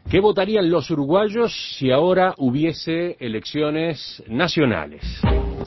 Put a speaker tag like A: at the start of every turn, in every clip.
A: ¿Qué votarían los uruguayos si ahora hubiese elecciones nacionales?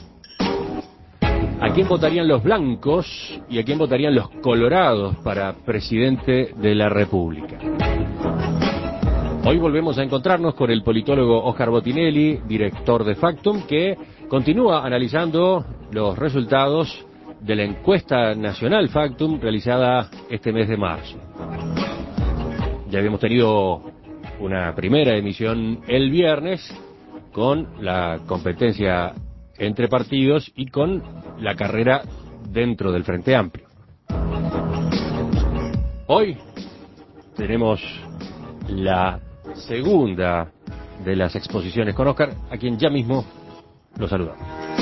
A: ¿A quién votarían los blancos y a quién votarían los colorados para presidente de la República? Hoy volvemos a encontrarnos con el politólogo Óscar Botinelli, director de Factum, que continúa analizando los resultados de la encuesta nacional Factum realizada este mes de marzo. Ya habíamos tenido una primera emisión el viernes con la competencia entre partidos y con la carrera dentro del Frente Amplio. Hoy tenemos la segunda de las exposiciones con Óscar, a quien ya mismo lo saludamos.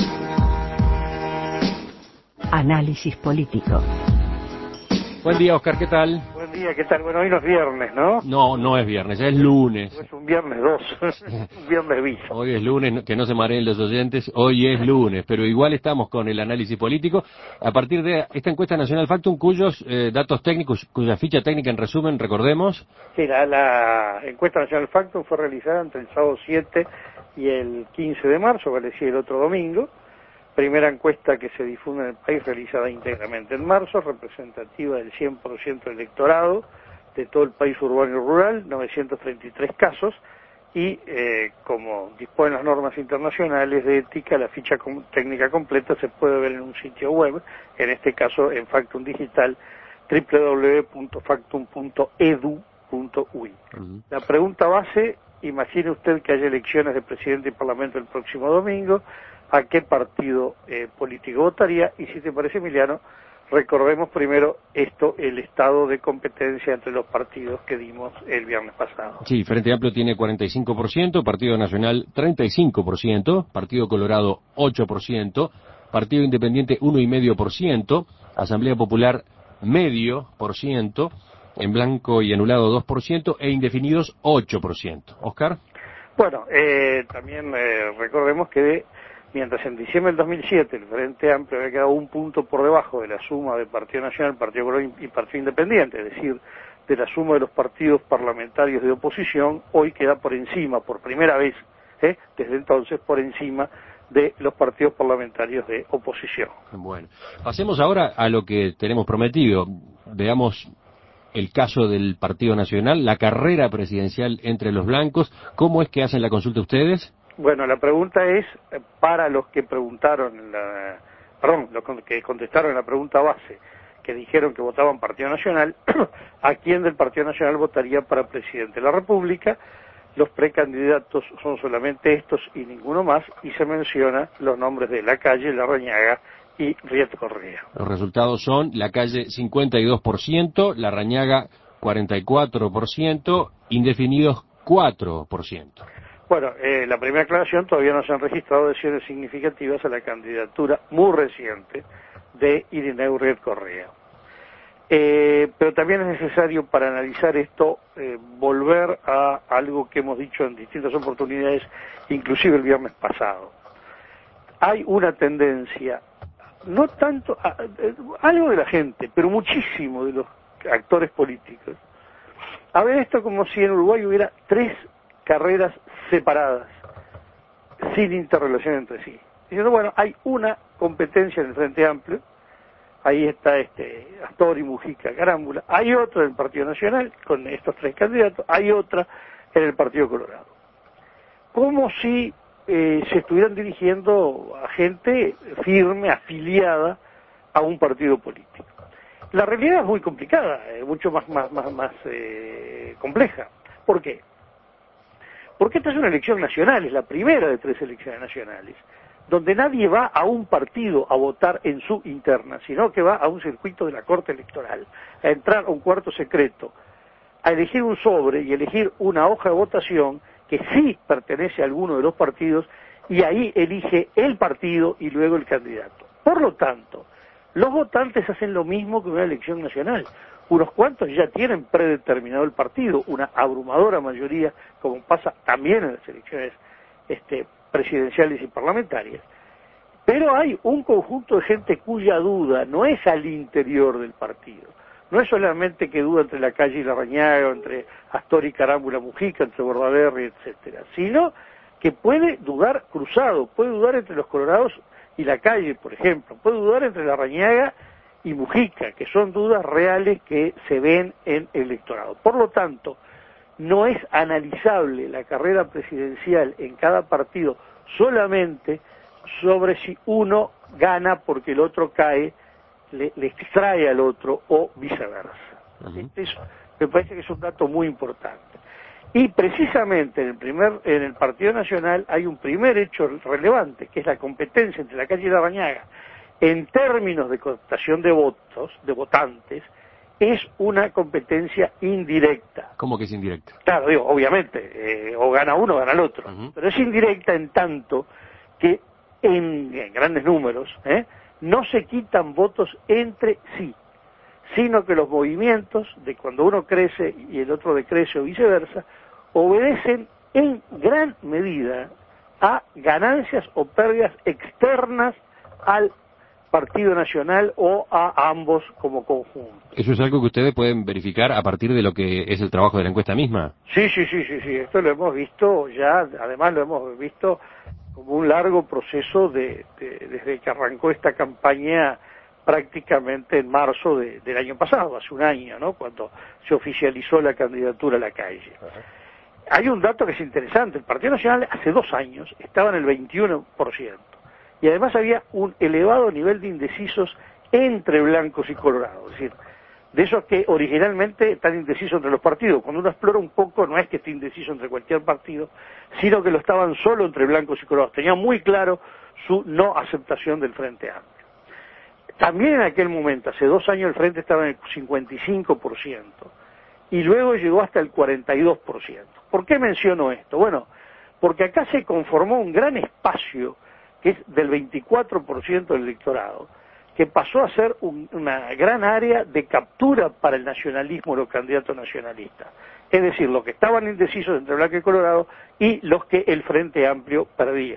B: Análisis político.
A: Buen día, Óscar, ¿qué tal?
C: Buen día, ¿qué tal? Bueno, hoy no es viernes, ¿no?
A: No, no es viernes, es lunes.
C: Es un viernes 2, un viernes bis.
A: Hoy es lunes, que no se mareen los oyentes, hoy es lunes, pero igual estamos con el análisis político a partir de esta encuesta nacional Factum, cuyos datos técnicos, cuya ficha técnica en resumen, recordemos.
C: Sí, la encuesta nacional Factum fue realizada entre el sábado 7 y el 15 de marzo, vale decir el otro domingo. Primera encuesta que se difunde en el país, realizada íntegramente en marzo, representativa del 100% del electorado de todo el país urbano y rural, 933 casos, y como disponen las normas internacionales de ética, la ficha técnica completa se puede ver en un sitio web, en este caso en Factum Digital, www.factum.edu.uy. La pregunta base, imagine usted que haya elecciones de presidente y parlamento el próximo domingo, ¿a qué partido político votaría? Y si te parece, Emiliano, recordemos primero el estado de competencia entre los partidos que dimos el viernes pasado.
A: Sí, Frente Amplio tiene 45%, Partido Nacional 35%, Partido Colorado 8%, Partido Independiente 1,5%, Asamblea Popular 0,5%, en blanco y anulado 2% e indefinidos 8%. ¿Óscar?
C: Bueno, también recordemos que mientras en diciembre del 2007 el Frente Amplio había quedado un punto por debajo de la suma de Partido Nacional, Partido Colorado y Partido Independiente, es decir, de la suma de los partidos parlamentarios de oposición, hoy queda por encima, por primera vez, desde entonces, por encima de los partidos parlamentarios de oposición.
A: Bueno, pasemos ahora a lo que tenemos prometido. Veamos el caso del Partido Nacional, la carrera presidencial entre los blancos. ¿Cómo es que hacen la consulta ustedes?
C: Bueno, la pregunta es, para los que preguntaron, los que contestaron en la pregunta base, que dijeron que votaban Partido Nacional, ¿a quién del Partido Nacional votaría para presidente de la República? Los precandidatos son solamente estos y ninguno más, y se menciona los nombres de Lacalle, Larrañaga y Riet Correa.
A: Los resultados son: Lacalle 52%, Larrañaga 44%, indefinidos 4%.
C: Bueno, la primera aclaración, todavía no se han registrado adhesiones significativas a la candidatura muy reciente de Irineu Riet Correa. Pero también es necesario, para analizar esto, volver a algo que hemos dicho en distintas oportunidades, inclusive el viernes pasado. Hay una tendencia, no tanto, algo de la gente, pero muchísimo de los actores políticos, a ver esto como si en Uruguay hubiera tres carreras separadas, sin interrelación entre sí. Diciendo, bueno, hay una competencia en el Frente Amplio, ahí está Astori, Mujica, Carámbula, hay otra en el Partido Nacional, con estos tres candidatos, hay otra en el Partido Colorado. Como si se estuvieran dirigiendo a gente firme, afiliada a un partido político. La realidad es muy complicada, mucho más compleja. ¿Por qué? Porque esta es una elección nacional, es la primera de 3 elecciones nacionales, donde nadie va a un partido a votar en su interna, sino que va a un circuito de la Corte Electoral, a entrar a un cuarto secreto, a elegir un sobre y elegir una hoja de votación que sí pertenece a alguno de los partidos, y ahí elige el partido y luego el candidato. Por lo tanto, los votantes hacen lo mismo que una elección nacional. Unos cuantos ya tienen predeterminado el partido, una abrumadora mayoría, como pasa también en las elecciones presidenciales y parlamentarias. Pero hay un conjunto de gente cuya duda no es al interior del partido, no es solamente que duda entre la Calle y Larrañaga, o entre Astor y Carámbula Mujica, entre Bordaberry, etcétera, sino que puede dudar cruzado, puede dudar entre los Colorados y la Calle, por ejemplo, puede dudar entre Larrañaga y Mujica, que son dudas reales que se ven en el electorado. Por lo tanto, no es analizable la carrera presidencial en cada partido solamente sobre si uno gana porque el otro cae, le extrae al otro o viceversa. Eso me parece que es un dato muy importante. Y precisamente en el Partido Nacional hay un primer hecho relevante, que es la competencia entre la Calle y Larrañaga en términos de cooptación de votos, de votantes, es una competencia indirecta.
A: ¿Cómo que es indirecta?
C: Claro, digo, obviamente, o gana uno o gana el otro, pero es indirecta en tanto que en grandes números no se quitan votos entre sí, sino que los movimientos de cuando uno crece y el otro decrece o viceversa, obedecen en gran medida a ganancias o pérdidas externas al Partido Nacional o a ambos como conjunto.
A: ¿Eso es algo que ustedes pueden verificar a partir de lo que es el trabajo de la encuesta misma?
C: Sí, esto lo hemos visto ya, además lo hemos visto como un largo proceso desde que arrancó esta campaña prácticamente en marzo del año pasado, hace un año, ¿no?, cuando se oficializó la candidatura a la Calle. Hay un dato que es interesante, el Partido Nacional hace 2 años estaba en el 21%, y además había un elevado nivel de indecisos entre blancos y colorados, es decir, de esos que originalmente están indecisos entre los partidos. Cuando uno explora un poco, no es que esté indeciso entre cualquier partido, sino que lo estaban solo entre blancos y colorados. Tenían muy claro su no aceptación del Frente Amplio. También en aquel momento, hace 2 años, el Frente estaba en el 55%, y luego llegó hasta el 42%. ¿Por qué menciono esto? Bueno, porque acá se conformó un gran espacio, que es del 24% del electorado, que pasó a ser una gran área de captura para el nacionalismo, los candidatos nacionalistas. Es decir, los que estaban indecisos entre blanco y colorado y los que el Frente Amplio perdía.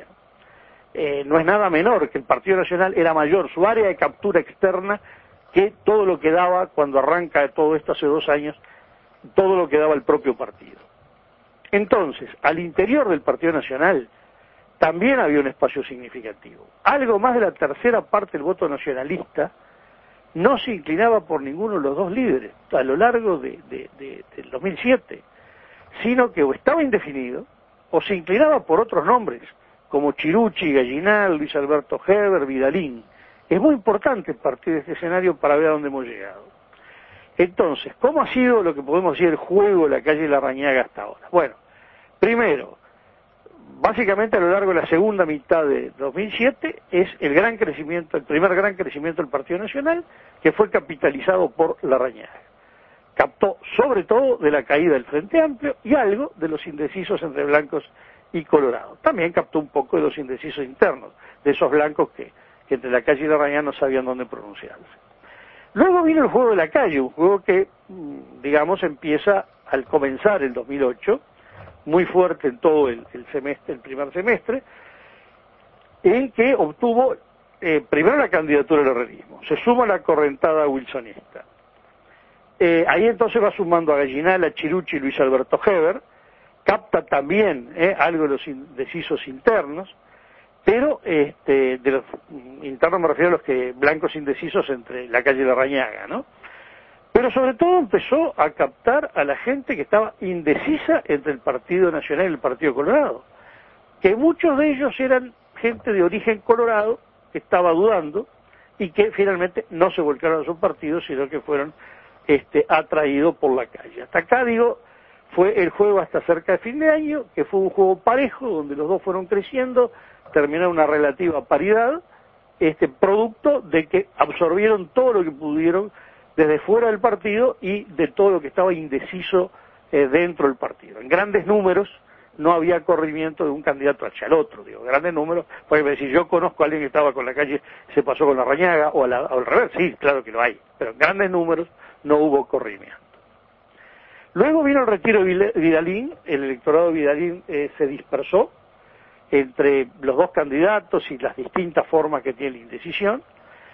C: No es nada menor que el Partido Nacional era mayor, su área de captura externa, que todo lo que daba cuando arranca todo esto hace 2 años, todo lo que daba el propio partido. Entonces, al interior del Partido Nacional, también había un espacio significativo. Algo más de la tercera parte del voto nacionalista no se inclinaba por ninguno de los 2 líderes a lo largo del 2007, sino que o estaba indefinido o se inclinaba por otros nombres, como Chirucci, Gallinal, Luis Alberto Heber, Vidalín. Es muy importante partir de este escenario para ver a dónde hemos llegado. Entonces, ¿cómo ha sido lo que podemos decir el juego de la Calle Larrañaga hasta ahora? Bueno, primero, básicamente a lo largo de la segunda mitad de 2007 es el primer gran crecimiento del Partido Nacional, que fue capitalizado por Larrañaga. Captó sobre todo de la caída del Frente Amplio y algo de los indecisos entre blancos y colorados. También captó un poco de los indecisos internos, de esos blancos que entre la Calle y Larrañaga no sabían dónde pronunciarse. Luego vino el juego de la Calle, un juego que, digamos, empieza al comenzar el 2008, muy fuerte en todo el primer semestre, en que obtuvo primero la candidatura del herrerismo, se suma la correntada wilsonista. Ahí entonces va sumando a Gallinal, a Chirucci y Luis Alberto Heber, capta también algo de los indecisos internos, pero de los internos me refiero a los que blancos indecisos entre la Calle y Larrañaga, ¿no? Pero sobre todo empezó a captar a la gente que estaba indecisa entre el Partido Nacional y el Partido Colorado, que muchos de ellos eran gente de origen colorado que estaba dudando y que finalmente no se volcaron a su partido, sino que fueron atraídos por la Calle. Hasta acá, digo, fue el juego hasta cerca de fin de año, que fue un juego parejo, donde los dos fueron creciendo, terminó una relativa paridad, producto de que absorbieron todo lo que pudieron desde fuera del partido y de todo lo que estaba indeciso dentro del partido. En grandes números no había corrimiento de un candidato hacia el otro, digo, grandes números, porque decir, yo conozco a alguien que estaba con la Calle, se pasó con Larrañaga, o al revés, sí, claro que lo hay, pero en grandes números no hubo corrimiento. Luego vino el retiro de Vidalín, el electorado de Vidalín se dispersó entre los dos candidatos y las distintas formas que tiene la indecisión,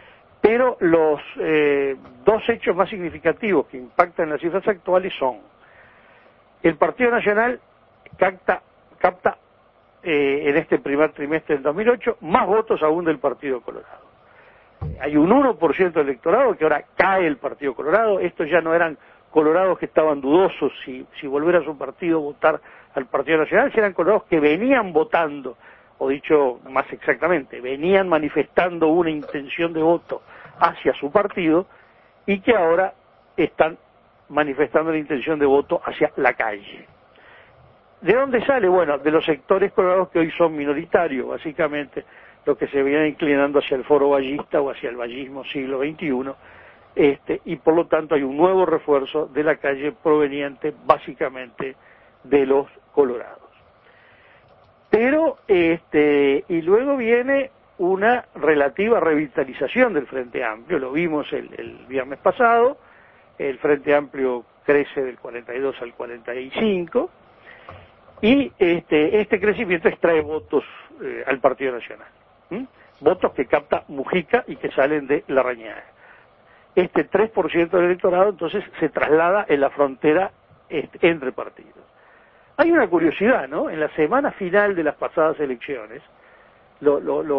C: Pero los dos hechos más significativos que impactan las cifras actuales son: el Partido Nacional capta en este primer trimestre del 2008 más votos aún del Partido Colorado. Hay un 1% del electorado que ahora cae el Partido Colorado. Estos ya no eran colorados que estaban dudosos si volver a su partido votar al Partido Nacional, si eran colorados que venían votando, o dicho más exactamente, venían manifestando una intención de voto hacia su partido y que ahora están manifestando la intención de voto hacia la calle. ¿De dónde sale? Bueno, de los sectores colorados que hoy son minoritarios, básicamente los que se vienen inclinando hacia el foro vallista o hacia el vallismo siglo XXI, y por lo tanto hay un nuevo refuerzo de la calle proveniente básicamente de los colorados. Pero, y luego viene una relativa revitalización del Frente Amplio, lo vimos el viernes pasado, el Frente Amplio crece del 42 al 45, y este crecimiento extrae votos al Partido Nacional, votos que capta Mujica y que salen de Larrañaga. Este 3% del electorado entonces se traslada en la frontera entre partidos. Hay una curiosidad, ¿no? En la semana final de las pasadas elecciones, lo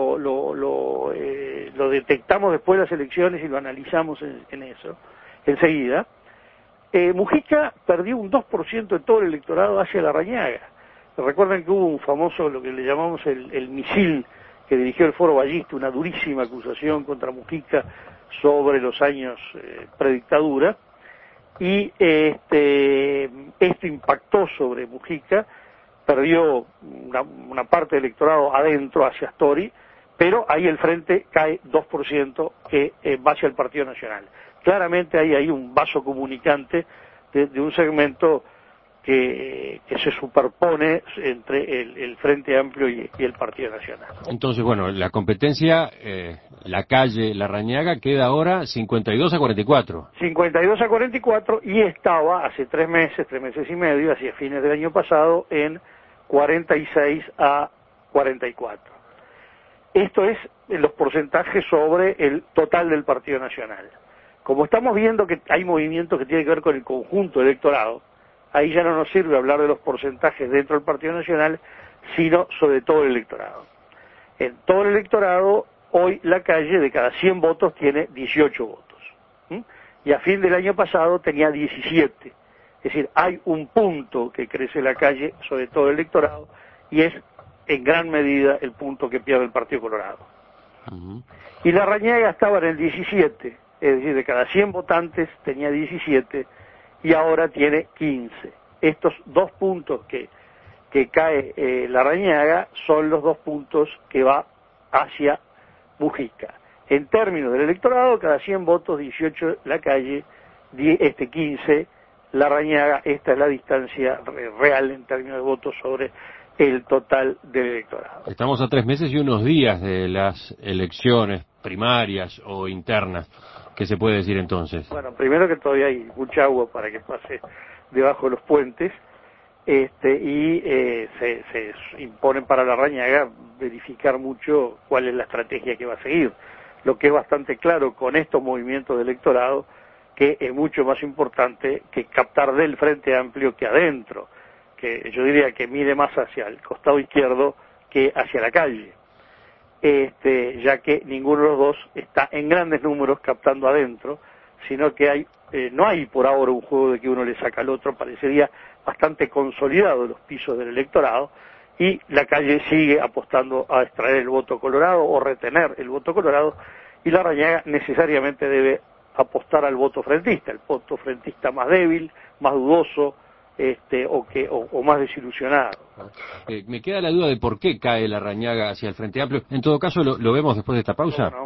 C: detectamos después de las elecciones y lo analizamos en eso, enseguida. Mujica perdió un 2% de todo el electorado hacia Larrañaga. Recuerden que hubo un famoso, lo que le llamamos el misil que dirigió el Foro Ballista, una durísima acusación contra Mujica sobre los años predictadura, y esto impactó sobre Mujica, perdió una parte del electorado adentro hacia Astori, pero ahí el frente cae 2% que va hacia el Partido Nacional. Claramente hay ahí un vaso comunicante de un segmento que se superpone entre el Frente Amplio y el Partido Nacional.
A: Entonces, bueno, la competencia, la calle Larrañaga queda ahora 52-44.
C: 52-44 y estaba hace 3 meses y medio, hacia fines del año pasado, en 46-44. Esto es los porcentajes sobre el total del Partido Nacional. Como estamos viendo que hay movimientos que tienen que ver con el conjunto electorado, ahí ya no nos sirve hablar de los porcentajes dentro del Partido Nacional, sino sobre todo el electorado. En todo el electorado, hoy la calle de cada 100 votos tiene 18 votos. Y a fin del año pasado tenía 17. Es decir, hay un punto que crece la calle sobre todo el electorado y es en gran medida el punto que pierde el Partido Colorado. Y Larrañaga estaba en el 17, es decir, de cada 100 votantes tenía 17 y ahora tiene 15. Estos 2 puntos que cae Larrañaga son los 2 puntos que va hacia Mujica. En términos del electorado, cada 100 votos, 18 la calle, 15 Larrañaga. Esta es la distancia real en términos de votos sobre el total del electorado.
A: Estamos a 3 meses y unos días de las elecciones primarias o internas. ¿Qué se puede decir entonces?
C: Bueno, primero que todavía hay mucha agua para que pase debajo de los puentes, y se imponen para Larrañaga verificar mucho cuál es la estrategia que va a seguir. Lo que es bastante claro con estos movimientos de electorado, que es mucho más importante que captar del Frente Amplio que adentro, que yo diría que mide más hacia el costado izquierdo que hacia la calle. Ya que ninguno de los dos está en grandes números captando adentro, sino que no hay por ahora un juego de que uno le saca al otro. Parecería bastante consolidado los pisos del electorado, y la calle sigue apostando a extraer el voto colorado o retener el voto colorado, y Larrañaga necesariamente debe apostar al voto frentista, el voto frentista más débil, más dudoso, o más desilusionado.
A: Me queda la duda de por qué cae Larrañaga hacia el Frente Amplio. En todo caso, ¿lo vemos después de esta pausa?
C: No.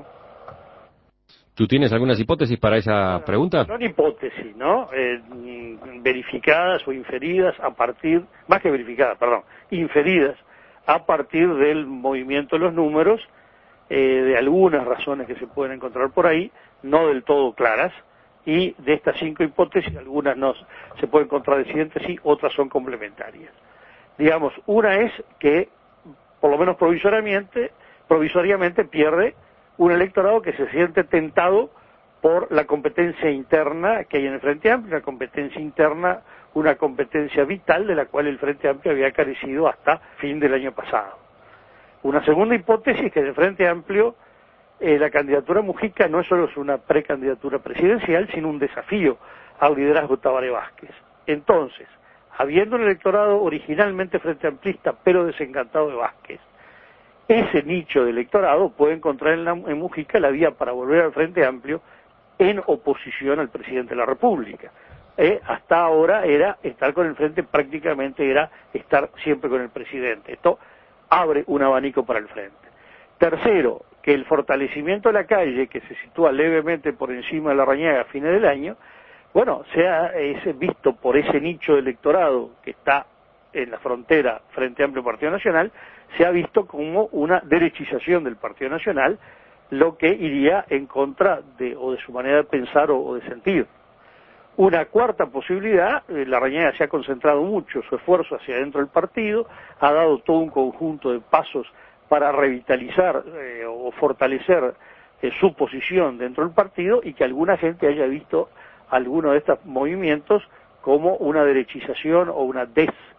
A: ¿Tú tienes algunas hipótesis para esa pregunta?
C: No en hipótesis, ¿no? Verificadas o inferidas más que verificadas, inferidas a partir del movimiento de los números, de algunas razones que se pueden encontrar por ahí, no del todo claras, y de estas 5 hipótesis, algunas no se pueden contradecir entre sí, otras son complementarias. Digamos, una es que, por lo menos provisoriamente pierde un electorado que se siente tentado por la competencia interna que hay en el Frente Amplio, una competencia interna, una competencia vital de la cual el Frente Amplio había carecido hasta fin del año pasado. Una segunda hipótesis que en el Frente Amplio la candidatura Mujica no es solo una precandidatura presidencial, sino un desafío al liderazgo de Tabaré Vázquez. Entonces, habiendo un electorado originalmente frente amplista, pero desencantado de Vázquez, ese nicho de electorado puede encontrar en Mujica la vía para volver al Frente Amplio en oposición al presidente de la República. Hasta ahora era estar con el Frente, prácticamente era estar siempre con el presidente. Esto abre un abanico para el Frente. Tercero, que el fortalecimiento de la calle, que se sitúa levemente por encima de Larrañaga a fines del año, bueno, sea visto por ese nicho de electorado que está en la frontera Frente Amplio Partido Nacional, se ha visto como una derechización del Partido Nacional, lo que iría en contra de su manera de pensar o de sentir. Una cuarta posibilidad, Larrañaga se ha concentrado mucho su esfuerzo hacia dentro del partido, ha dado todo un conjunto de pasos para revitalizar o fortalecer su posición dentro del partido, y que alguna gente haya visto algunos de estos movimientos como una derechización o una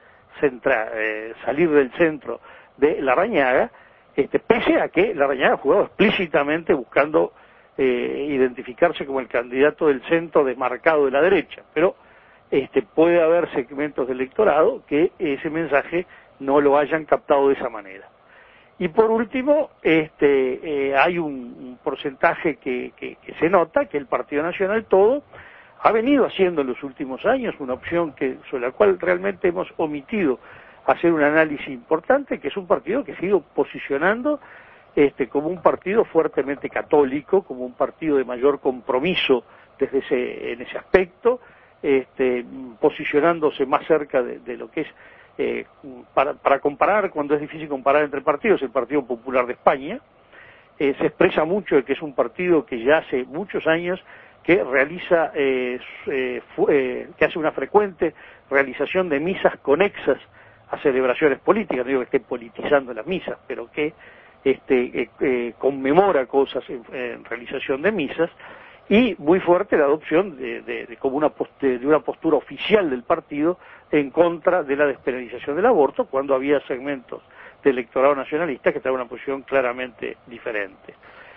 C: salir del centro de Larrañaga, pese a que Larrañaga ha jugado explícitamente buscando identificarse como el candidato del centro desmarcado de la derecha, pero puede haber segmentos del electorado que ese mensaje no lo hayan captado de esa manera. Y por último, hay un porcentaje que se nota, que el Partido Nacional todo ha venido haciendo en los últimos años, una opción sobre la cual realmente hemos omitido hacer un análisis importante, que es un partido que se ha ido posicionando como un partido fuertemente católico, como un partido de mayor compromiso en ese aspecto, posicionándose más cerca de lo que es, para comparar, cuando es difícil comparar entre partidos, el Partido Popular de España. Se expresa mucho de que es un partido que ya hace muchos años que realiza, que hace una frecuente realización de misas conexas a celebraciones políticas. No digo que esté politizando las misas, pero que conmemora cosas en realización de misas, y muy fuerte la adopción de una postura oficial del partido en contra de la despenalización del aborto, cuando había segmentos del electorado nacionalista que estaban en una posición claramente diferente.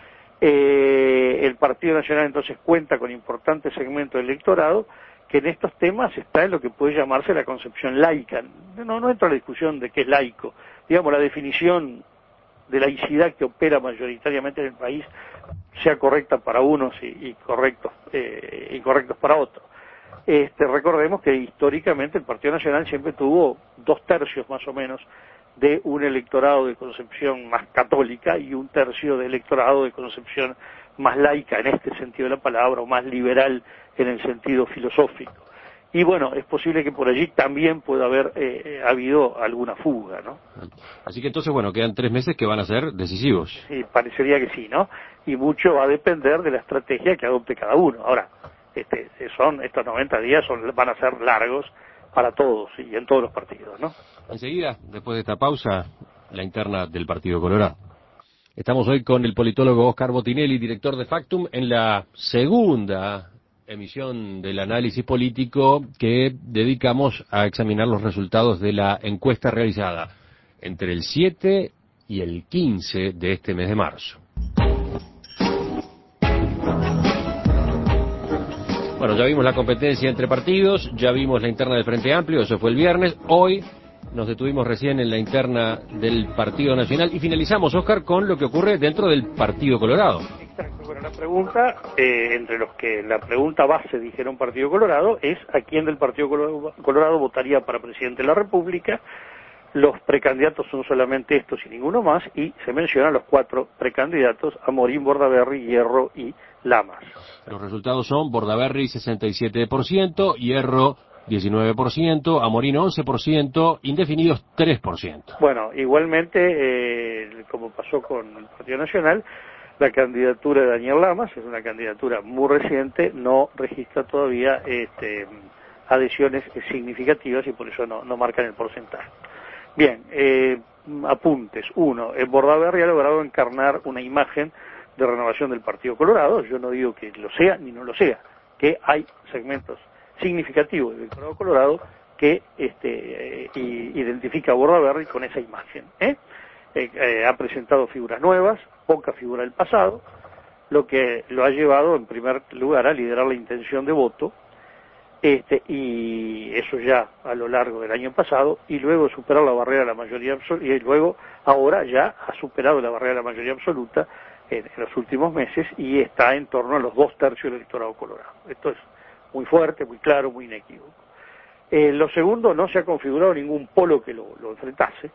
C: El Partido Nacional entonces cuenta con importantes segmentos del electorado que en estos temas está en lo que puede llamarse la concepción laica. No entra la discusión de qué es laico, digamos, la definición de laicidad que opera mayoritariamente en el país sea correcta para unos y incorrectos para otros. Recordemos que históricamente el Partido Nacional siempre tuvo 2/3 más o menos de un electorado de concepción más católica y 1/3 de electorado de concepción más laica en este sentido de la palabra, o más liberal en el sentido filosófico. Y bueno, es posible que por allí también pueda haber habido alguna fuga, ¿no?
A: Así que entonces, bueno, quedan 3 meses que van a ser decisivos.
C: Sí, parecería que sí, ¿no? Y mucho va a depender de la estrategia que adopte cada uno. Ahora, estos 90 días van a ser largos para todos y en todos los partidos, ¿no?
A: Enseguida, después de esta pausa, la interna del Partido Colorado. Estamos hoy con el politólogo Oscar Botinelli, director de Factum, en la segunda emisión del análisis político que dedicamos a examinar los resultados de la encuesta realizada entre el 7 y el 15 de este mes de marzo. Bueno, ya vimos la competencia entre partidos, ya vimos la interna del Frente Amplio, eso fue el viernes. Hoy nos detuvimos recién en la interna del Partido Nacional y finalizamos, Oscar, con lo que ocurre dentro del Partido Colorado.
C: Exacto, bueno, la pregunta, entre los que la pregunta base dijeron Partido Colorado, es a quién del Partido Colorado votaría para presidente de la República. Los precandidatos son solamente estos y ninguno más, y se mencionan los 4 precandidatos: Amorín, Bordaberry, Hierro y Lamas.
A: Los resultados son Bordaberry 67%, Hierro 19%, Amorín 11%, indefinidos 3%.
C: Bueno, igualmente, como pasó con el Partido Nacional, la candidatura de Daniel Lamas es una candidatura muy reciente, no registra todavía adhesiones significativas y por eso no marcan el porcentaje. Bien, apuntes. 1, Bordaberry ha logrado encarnar una imagen de renovación del Partido Colorado. Yo no digo que lo sea ni no lo sea, que hay segmentos significativos del electorado colorado que identifica a Bordaberry con esa imagen. Ha presentado figuras nuevas, poca figura del pasado, lo que lo ha llevado en primer lugar a liderar la intención de voto, y eso ya a lo largo del año pasado, y luego superar la barrera de la mayoría absoluta, y luego ahora ya ha superado la barrera de la mayoría absoluta en los últimos meses, y está en torno a los 2/3 del electorado colorado. Esto es muy fuerte, muy claro, muy inequívoco. Lo segundo, no se ha configurado ningún polo que lo enfrentase.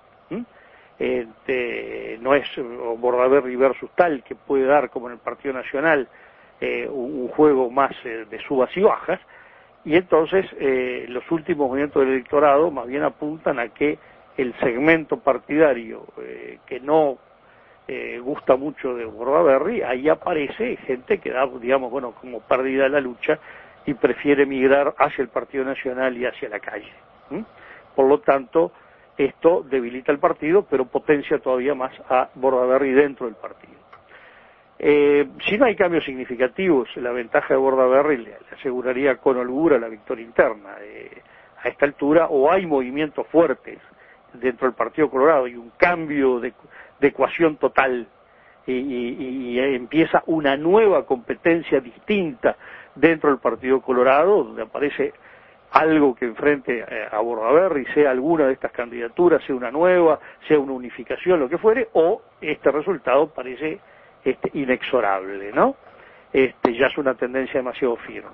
C: No es Bordaberry versus tal, que puede dar, como en el Partido Nacional, un juego más de subas y bajas, y entonces los últimos movimientos del electorado más bien apuntan a que el segmento partidario que no gusta mucho de Bordaberry, ahí aparece gente que da, digamos, bueno, como perdida la lucha y prefiere migrar hacia el Partido Nacional y hacia la calle. Por lo tanto, esto debilita el partido, pero potencia todavía más a Bordaberry dentro del partido. Si no hay cambios significativos, la ventaja de Bordaberry le aseguraría con holgura la victoria interna. A esta altura, o hay movimientos fuertes dentro del Partido Colorado y un cambio de ecuación total, y empieza una nueva competencia distinta dentro del Partido Colorado, donde aparece algo que enfrente a Bordaberry, sea alguna de estas candidaturas, sea una nueva, sea una unificación, lo que fuere, o este resultado parece inexorable, ¿no? Ya es una tendencia demasiado firme.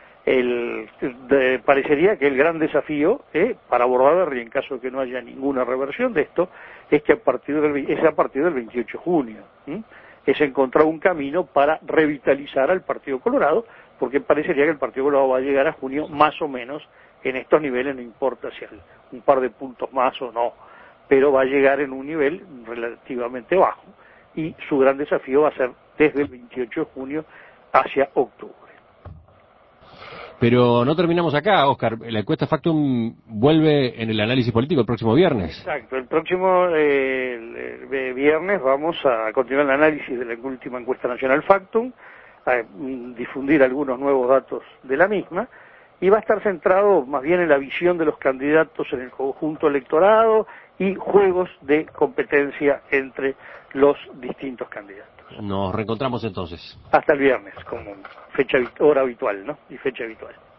C: Parecería que el gran desafío para Bordaberry, en caso de que no haya ninguna reversión de esto, es que a partir del 28 de junio, es encontrar un camino para revitalizar al Partido Colorado, porque parecería que el Partido Colorado va a llegar a junio más o menos en estos niveles, no importa si un par de puntos más o no, pero va a llegar en un nivel relativamente bajo, y su gran desafío va a ser desde el 28 de junio hacia octubre.
A: Pero no terminamos acá, Oscar. La encuesta Factum vuelve en el análisis político el próximo viernes.
C: Exacto, el próximo viernes vamos a continuar el análisis de la última encuesta nacional Factum, a difundir algunos nuevos datos de la misma, y va a estar centrado más bien en la visión de los candidatos en el conjunto electorado y juegos de competencia entre los distintos candidatos.
A: Nos reencontramos entonces.
C: Hasta el viernes, como hora habitual, ¿no? Y fecha habitual.